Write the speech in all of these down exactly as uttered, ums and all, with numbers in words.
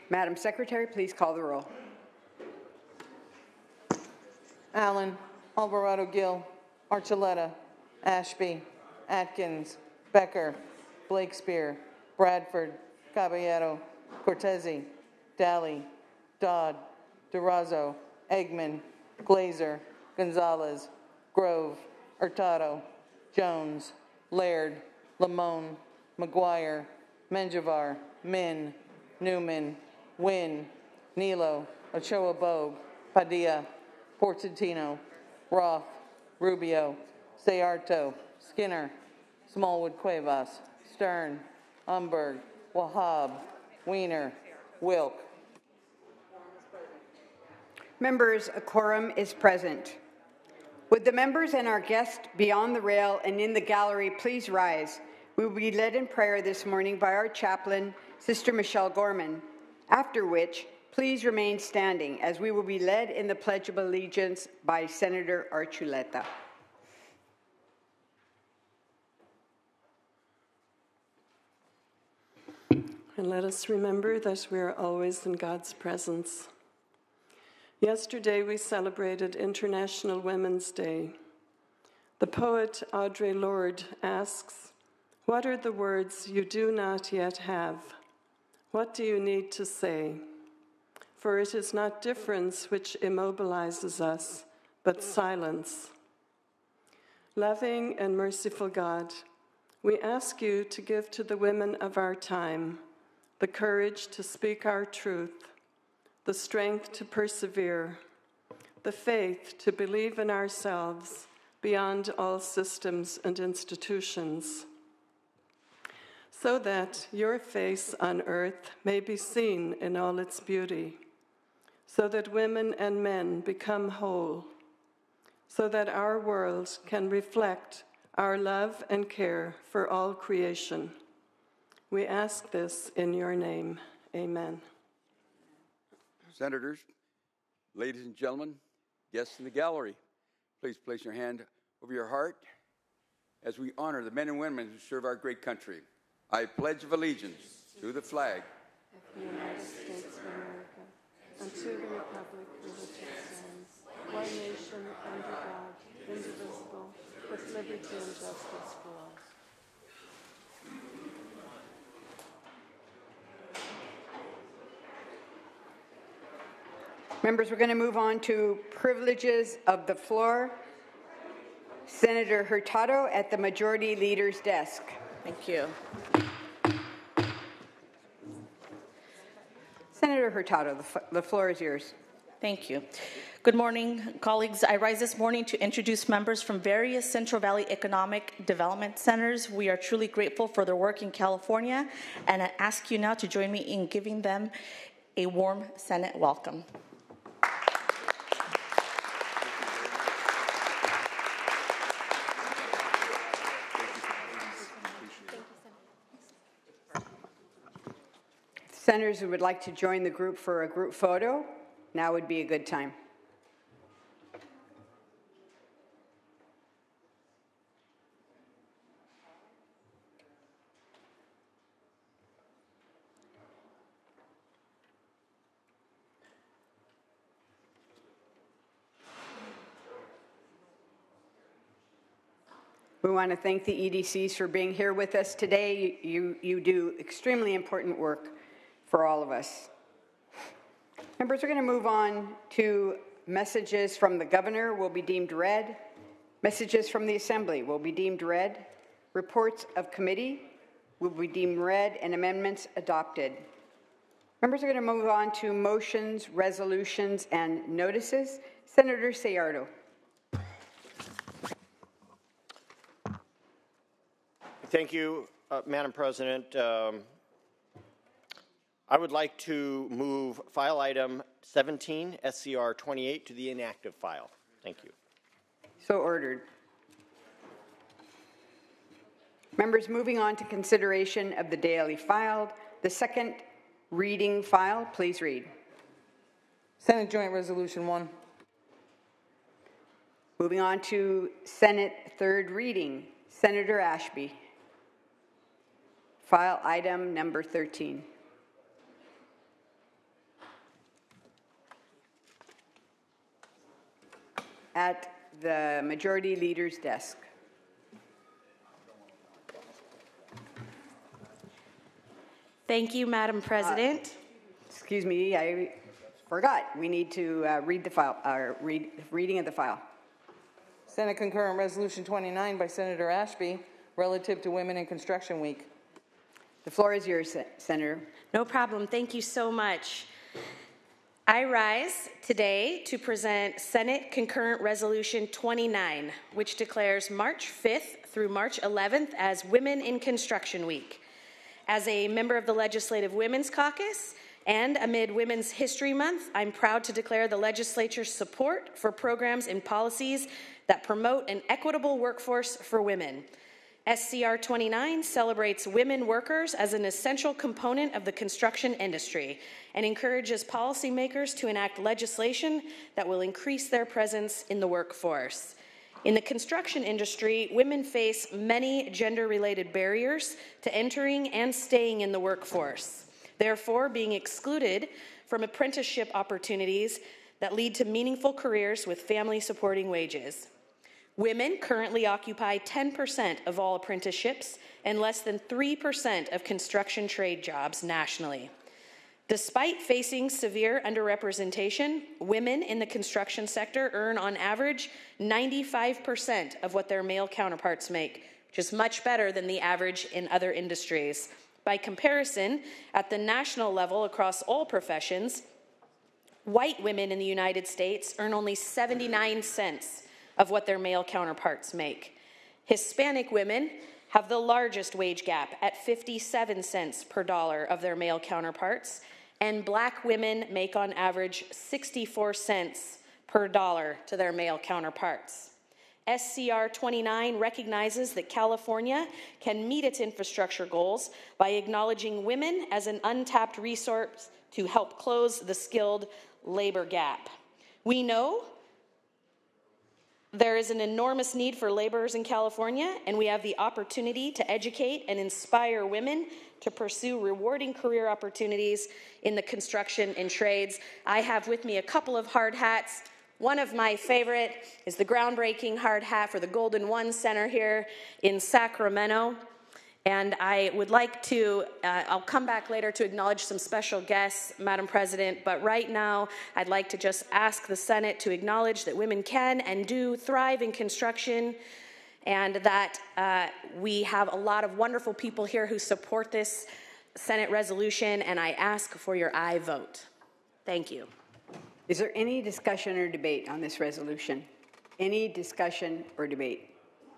Madam Secretary, please call the roll. Allen, Alvarado Gill, Archuleta, Ashby, Atkins, Becker, Blakespear, Bradford, Caballero, Cortese, Daly, Dodd, Durazo, Eggman, Glazer, Gonzalez, Grove, Hurtado, Jones, Laird, Lamone, McGuire, Menjivar, Min, Newman, Wynn, Nilo, Ochoa Bogue, Padilla, Portantino, Roth, Rubio, Sayarto, Skinner, Smallwood Cuevas, Stern, Umberg, Wahab, Wiener, Wilk. Members, a quorum is present. Would the members and our guests beyond the rail and in the gallery please rise? We will be led in prayer this morning by our chaplain, Sister Michelle Gorman, after which please remain standing as we will be led in the Pledge of Allegiance by Senator Archuleta. And let us remember that we are always in God's presence. Yesterday we celebrated International Women's Day. The poet Audre Lorde asks, "What are the words you do not yet have? What do you need to say? For it is not difference which immobilizes us, but silence." Loving and merciful God, we ask you to give to the women of our time the courage to speak our truth, the strength to persevere, the faith to believe in ourselves beyond all systems and institutions, so that your face on earth may be seen in all its beauty, so that women and men become whole, so that our world can reflect our love and care for all creation. We ask this in your name. Amen. Senators, ladies and gentlemen, guests in the gallery, please place your hand over your heart as we honor the men and women who serve our great country. I pledge allegiance to the flag of the United States of America and to the republic for which it stands, one nation under God, indivisible, with liberty and justice for all. Members, we're going to move on to privileges of the floor. Senator Hurtado at the Majority Leader's desk. Thank you. Senator Hurtado, the, f the floor is yours. Thank you. Good morning, colleagues. I rise this morning to introduce members from various Central Valley Economic Development Centers. We are truly grateful for their work in California, and I ask you now to join me in giving them a warm Senate welcome. Senators who would like to join the group for a group photo, now would be a good time. We want to thank the E D Cs for being here with us today. You, you do extremely important work for all of us. Members, we're going to move on to messages from the governor will be deemed read. Messages from the Assembly will be deemed read. Reports of committee will be deemed read and amendments adopted. Members are going to move on to motions, resolutions, and notices. Senator Sayarto. Thank you, uh, Madam President. Um, I would like to move file item seventeen, S C R twenty-eight, to the inactive file. Thank you. So ordered. Members, moving on to consideration of the daily filed. The second reading file, please read. Senate Joint Resolution one. Moving on to Senate third reading. Senator Ashby. File item number thirteen. at the Majority Leader's desk. Thank you, Madam President. Uh, excuse me, I forgot. We need to uh, read the file, uh, read reading of the file. Senate Concurrent Resolution twenty-nine by Senator Ashby relative to Women in Construction Week. The floor is yours, Senator. No problem. Thank you so much. I rise today to present Senate Concurrent Resolution twenty-nine, which declares March fifth through March eleventh as Women in Construction Week. As a member of the Legislative Women's Caucus and amid Women's History Month, I'm proud to declare the legislature's support for programs and policies that promote an equitable workforce for women. S C R twenty-nine celebrates women workers as an essential component of the construction industry and encourages policymakers to enact legislation that will increase their presence in the workforce. In the construction industry, women face many gender-related barriers to entering and staying in the workforce, therefore being excluded from apprenticeship opportunities that lead to meaningful careers with family-supporting wages. Women currently occupy ten percent of all apprenticeships and less than three percent of construction trade jobs nationally. Despite facing severe underrepresentation, women in the construction sector earn on average ninety-five percent of what their male counterparts make, which is much better than the average in other industries. By comparison, at the national level across all professions, white women in the United States earn only seventy-nine cents of what their male counterparts make. Hispanic women have the largest wage gap at fifty-seven cents per dollar of their male counterparts, and black women make on average sixty-four cents per dollar to their male counterparts. S C R twenty-nine recognizes that California can meet its infrastructure goals by acknowledging women as an untapped resource to help close the skilled labor gap. We know there is an enormous need for laborers in California, and we have the opportunity to educate and inspire women to pursue rewarding career opportunities in the construction and trades. I have with me a couple of hard hats. One of my favorite is the groundbreaking hard hat for the Golden One Center here in Sacramento. And I would like to, uh, I'll come back later to acknowledge some special guests, Madam President, but right now I'd like to just ask the Senate to acknowledge that women can and do thrive in construction, and that uh, we have a lot of wonderful people here who support this Senate resolution, and I ask for your aye vote. Thank you. Is there any discussion or debate on this resolution? Any discussion or debate?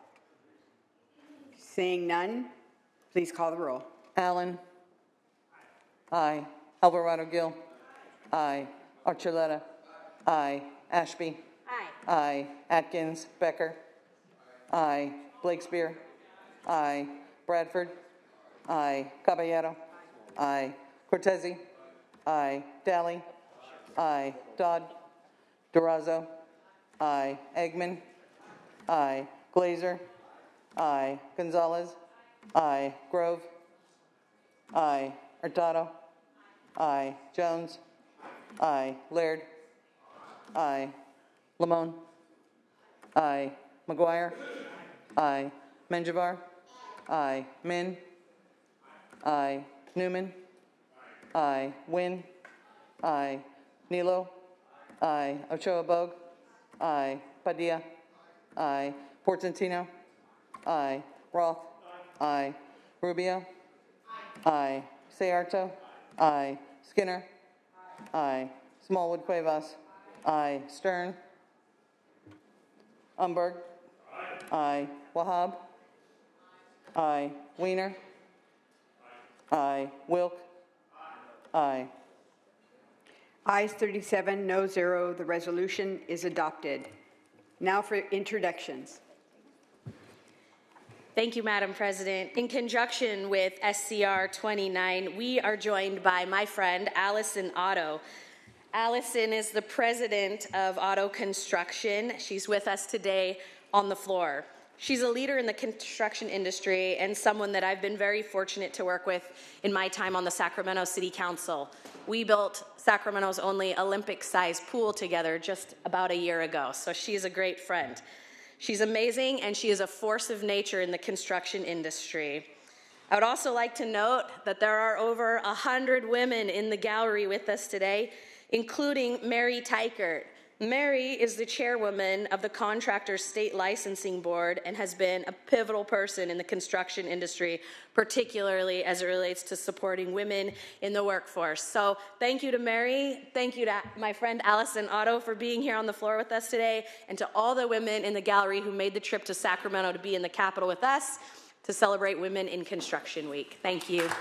Seeing none, please call the roll. Allen. Aye. Alvarado Gil. Aye. Archuleta. Aye. Ashby. Aye. Aye. Atkins. Becker. Aye. Blakespear. Aye. Bradford. Aye. Caballero. Aye. Cortese. Aye. Daly. Aye. Dodd. Durazo. Aye. Eggman. Aye. Glazer. Aye. Gonzalez. Aye. Grove. Aye. Hurtado. Aye. Jones. Aye. Laird. Aye. Lamone. Aye. McGuire. Aye. Menjivar. Aye. Min. Aye. Newman. Aye. Wynn. Aye. Nilo. Aye. Ochoa Bogue. Aye. Padilla. Aye. Portantino. Aye. Roth. Aye. Rubio. Aye. Sayarto. Aye. Skinner. Aye. Smallwood Cuevas. Aye. Stern. Umberg. Aye. Wahab. Aye. Wiener. Aye. Wilk. Aye. Ayes thirty-seven, no zero. The resolution is adopted. Now for introductions. Thank you, Madam President. In conjunction with S C R twenty-nine, we are joined by my friend, Allison Otto. Allison is the president of Auto Construction. She's with us today on the floor. She's a leader in the construction industry and someone that I've been very fortunate to work with in my time on the Sacramento City Council. We built Sacramento's only Olympic-sized pool together just about a year ago, so she's a great friend. She's amazing, and she is a force of nature in the construction industry. I would also like to note that there are over one hundred women in the gallery with us today, including Mary Teichert. Mary is the chairwoman of the Contractors State Licensing Board and has been a pivotal person in the construction industry, particularly as it relates to supporting women in the workforce. So thank you to Mary, thank you to my friend Allison Otto for being here on the floor with us today, and to all the women in the gallery who made the trip to Sacramento to be in the Capitol with us to celebrate Women in Construction Week. Thank you.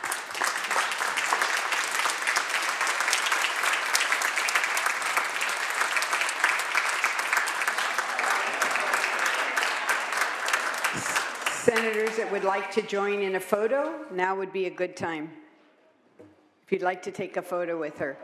Senators that would like to join in a photo, now would be a good time. If you'd like to take a photo with her.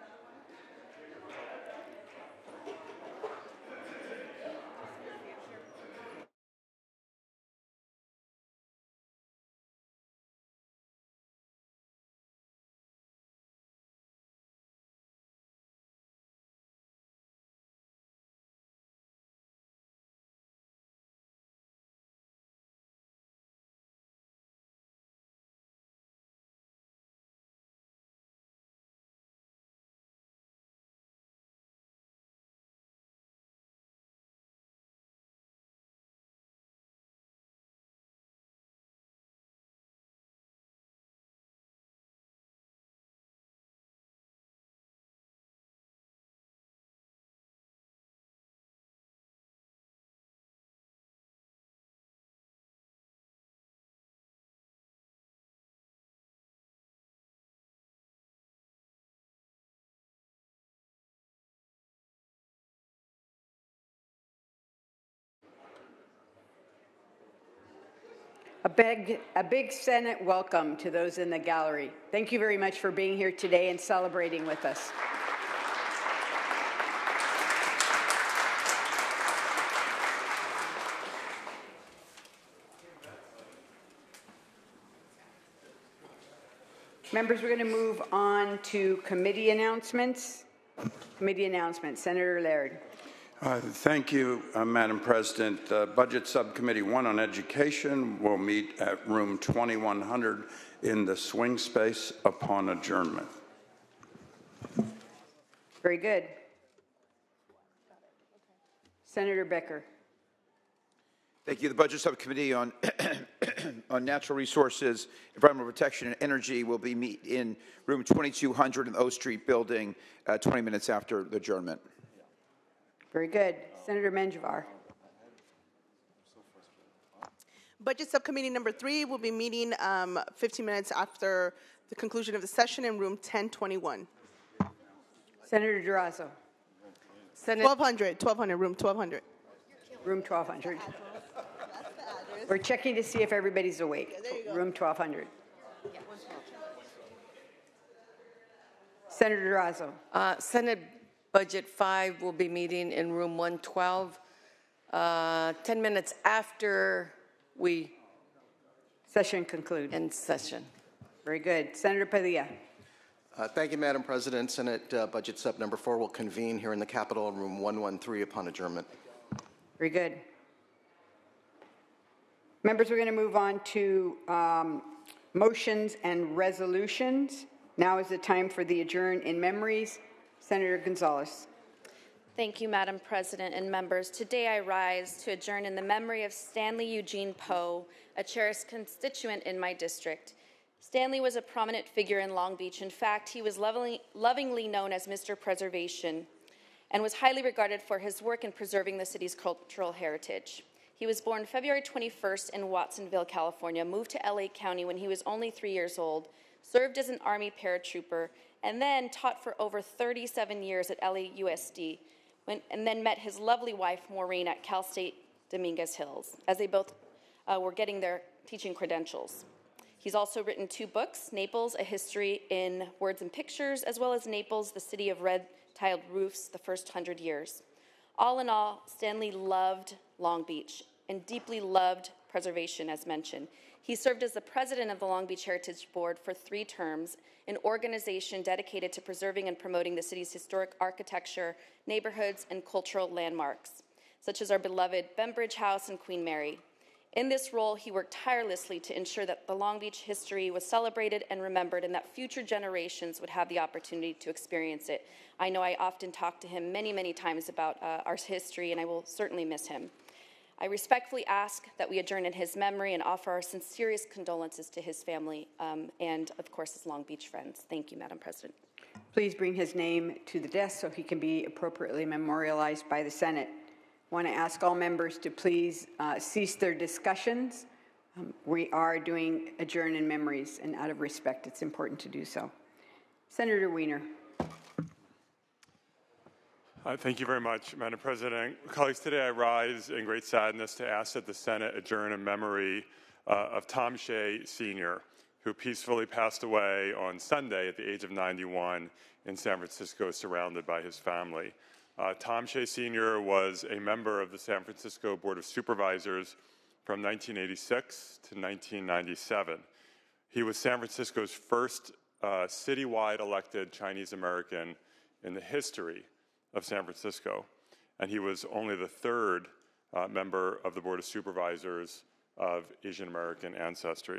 A big, a big Senate welcome to those in the gallery. Thank you very much for being here today and celebrating with us. Members, we're going to move on to committee announcements. Committee announcements. Senator Laird. Uh, thank you, uh, Madam President. Uh, Budget Subcommittee one on Education will meet at room twenty-one hundred in the swing space upon adjournment. Very good. Senator Becker. Thank you. The Budget Subcommittee on, on Natural Resources, Environmental Protection, and Energy will be meet in room twenty-two hundred in the O Street building uh, twenty minutes after the adjournment. Very good. Senator Menjivar. Budget Subcommittee number three will be meeting um, fifteen minutes after the conclusion of the session in room ten twenty-one. Senator Durazo. twelve hundred, twelve hundred, room twelve hundred. Room twelve hundred. We're checking to see if everybody's awake. Yeah, room twelve hundred. Senator Durazo. Uh, Senate Budget five will be meeting in room one twelve, uh, ten minutes after we session conclude. End session. Very good. Senator Padilla. Uh, thank you, Madam President. Senate uh, Budget Sub number four will convene here in the Capitol in room one one three upon adjournment. Very good. Members, we're going to move on to um, motions and resolutions. Now is the time for the adjourn in memories. Senator Gonzalez. Thank you, Madam President and members. Today I rise to adjourn in the memory of Stanley Eugene Poe, a cherished constituent in my district. Stanley was a prominent figure in Long Beach. In fact, he was lovingly, lovingly known as Mister Preservation and was highly regarded for his work in preserving the city's cultural heritage. He was born February twenty-first in Watsonville, California, moved to L A County when he was only three years old, served as an Army paratrooper, and then taught for over thirty-seven years at L A U S D, when, and then met his lovely wife, Maureen, at Cal State Dominguez Hills, as they both uh, were getting their teaching credentials. He's also written two books, Naples, A History in Words and Pictures, as well as Naples, the City of Red-Tiled Roofs, the First Hundred Years. All in all, Stanley loved Long Beach, and deeply loved preservation, as mentioned. He served as the president of the Long Beach Heritage Board for three terms, an organization dedicated to preserving and promoting the city's historic architecture, neighborhoods, and cultural landmarks, such as our beloved Bembridge House and Queen Mary. In this role, he worked tirelessly to ensure that the Long Beach history was celebrated and remembered, and that future generations would have the opportunity to experience it. I know I often talk to him many, many times about uh, our history, and I will certainly miss him. I respectfully ask that we adjourn in his memory and offer our sincerest condolences to his family um, and, of course, his Long Beach friends. Thank you, Madam President. Please bring his name to the desk so he can be appropriately memorialized by the Senate. I want to ask all members to please uh, cease their discussions. Um, we are doing adjourn in memories, and out of respect, it's important to do so. Senator Wiener. Uh, thank you very much, Madam President. Colleagues, today I rise in great sadness to ask that the Senate adjourn in memory uh, of Tom Shea, Senior, who peacefully passed away on Sunday at the age of ninety-one in San Francisco, surrounded by his family. Uh, Tom Shea, Senior was a member of the San Francisco Board of Supervisors from nineteen eighty-six to nineteen ninety-seven. He was San Francisco's first uh, citywide elected Chinese American in the history of San Francisco, and he was only the third uh, member of the Board of Supervisors of Asian American ancestry.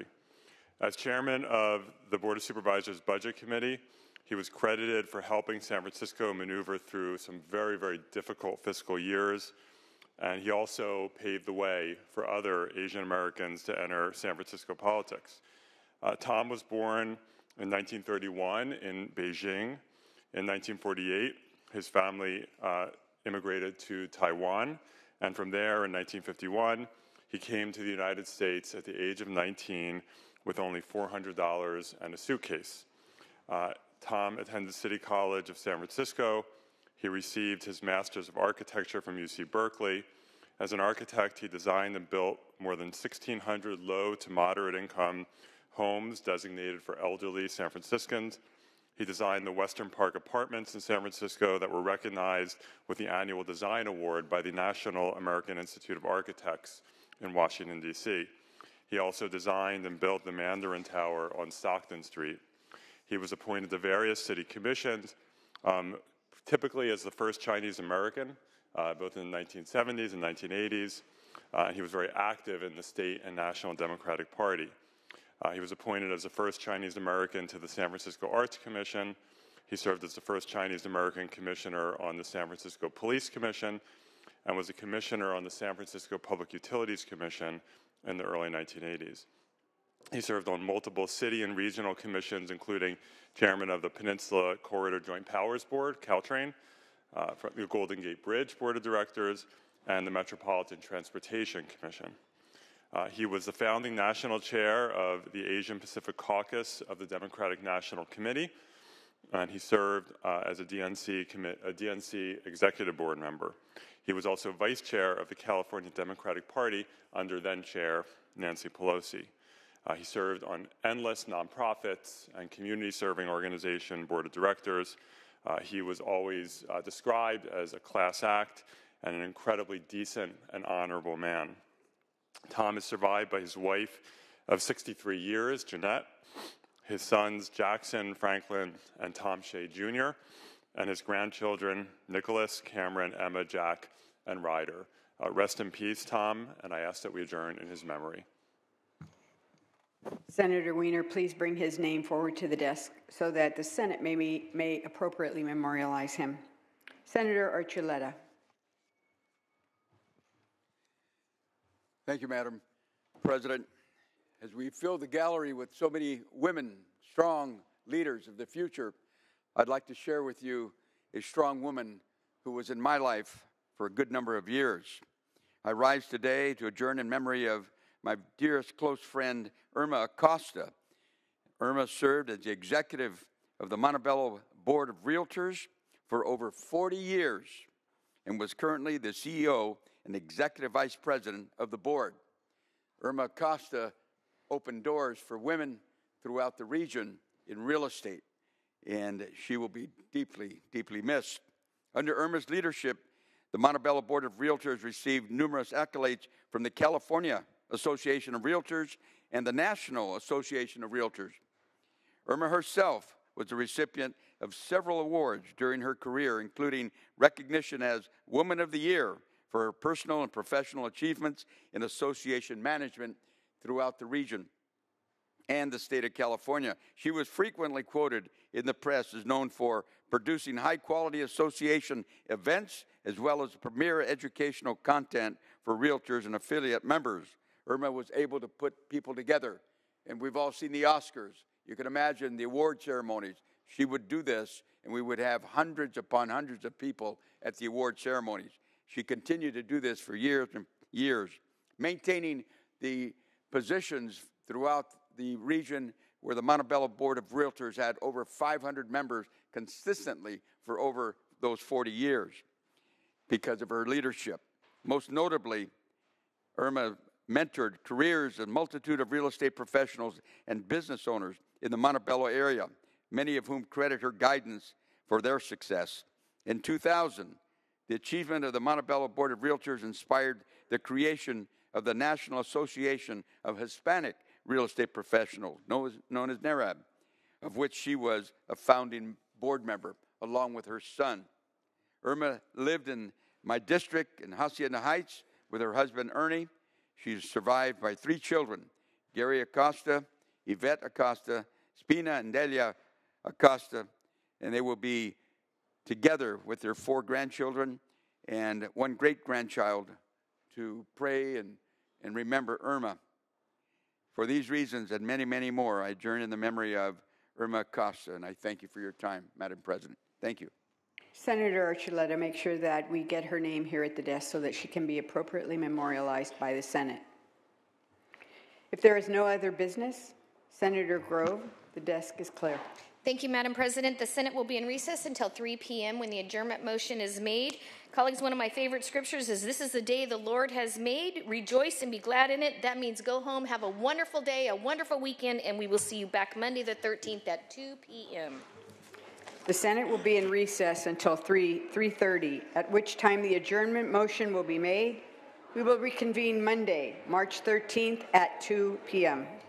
As chairman of the Board of Supervisors Budget Committee, he was credited for helping San Francisco maneuver through some very, very difficult fiscal years, and he also paved the way for other Asian Americans to enter San Francisco politics. Uh, Tom was born in nineteen thirty-one in Beijing. In nineteen forty-eight, his family uh, immigrated to Taiwan, and from there in nineteen fifty-one, he came to the United States at the age of nineteen with only four hundred dollars and a suitcase. Uh, Tom attended City College of San Francisco. He received his Master's of Architecture from U C Berkeley. As an architect, he designed and built more than sixteen hundred low to moderate income homes designated for elderly San Franciscans. He designed the Western Park Apartments in San Francisco that were recognized with the annual design award by the National American Institute of Architects in Washington, D C. He also designed and built the Mandarin Tower on Stockton Street. He was appointed to various city commissions, um, typically as the first Chinese American, uh, both in the nineteen seventies and nineteen eighties. Uh, and he was very active in the state and National Democratic Party. Uh, he was appointed as the first Chinese American to the San Francisco Arts Commission. He served as the first Chinese American commissioner on the San Francisco Police Commission and was a commissioner on the San Francisco Public Utilities Commission in the early nineteen eighties. He served on multiple city and regional commissions, including chairman of the Peninsula Corridor Joint Powers Board, Caltrain, uh, the Golden Gate Bridge Board of Directors, and the Metropolitan Transportation Commission. Uh, he was the founding national chair of the Asian Pacific Caucus of the Democratic National Committee, and he served uh, as a D N C, commi- a D N C executive board member. He was also vice chair of the California Democratic Party under then-chair Nancy Pelosi. Uh, he served on endless nonprofits and community-serving organization board of directors. Uh, he was always uh, described as a class act and an incredibly decent and honorable man. Tom is survived by his wife of sixty-three years, Jeanette, his sons Jackson, Franklin, and Tom Shea Junior, and his grandchildren Nicholas, Cameron, Emma, Jack, and Ryder. Uh, rest in peace, Tom, and I ask that we adjourn in his memory. Senator Wiener, please bring his name forward to the desk so that the Senate may, be, may appropriately memorialize him. Senator Archuleta. Thank you, Madam President. As we fill the gallery with so many women, strong leaders of the future, I'd like to share with you a strong woman who was in my life for a good number of years. I rise today to adjourn in memory of my dearest close friend, Irma Acosta. Irma served as the executive of the Montebello Board of Realtors for over forty years and was currently the C E O and executive vice president of the board. Irma Acosta opened doors for women throughout the region in real estate, and she will be deeply, deeply missed. Under Irma's leadership, The Montebello Board of Realtors received numerous accolades from the California Association of Realtors and the National Association of Realtors. Irma herself was a recipient of several awards during her career, including recognition as Woman of the Year for her personal and professional achievements in association management throughout the region and the state of California. She was frequently quoted in the press as known for producing high-quality association events as well as premier educational content for realtors and affiliate members. Irma was able to put people together, and we've all seen the Oscars. You can imagine the award ceremonies. She would do this, and we would have hundreds upon hundreds of people at the award ceremonies. She continued to do this for years and years, maintaining the positions throughout the region where the Montebello Board of Realtors had over five hundred members consistently for over those forty years because of her leadership. Most notably, Irma mentored careers of a multitude of real estate professionals and business owners in the Montebello area, many of whom credit her guidance for their success. In two thousand, the achievement of the Montebello Board of Realtors inspired the creation of the National Association of Hispanic Real Estate Professionals, known as, known as NARAB, of which she was a founding board member, along with her son. Irma lived in my district in Hacienda Heights with her husband, Ernie. She's survived by three children, Gary Acosta, Yvette Acosta, Spina and Delia Acosta, and they will be together with their four grandchildren and one great-grandchild to pray and, and remember Irma. For these reasons and many, many more, I adjourn in the memory of Irma Acosta, and I thank you for your time, Madam President. Thank you. Senator Archuleta, make sure that we get her name here at the desk so that she can be appropriately memorialized by the Senate. If there is no other business, Senator Grove, the desk is clear. Thank you, Madam President. The Senate will be in recess until three p m when the adjournment motion is made. Colleagues, one of my favorite scriptures is, "This is the day the Lord has made. Rejoice and be glad in it." That means go home, have a wonderful day, a wonderful weekend, and we will see you back Monday the thirteenth at two p m The Senate will be in recess until three thirty, at which time the adjournment motion will be made. We will reconvene Monday, March thirteenth at two p m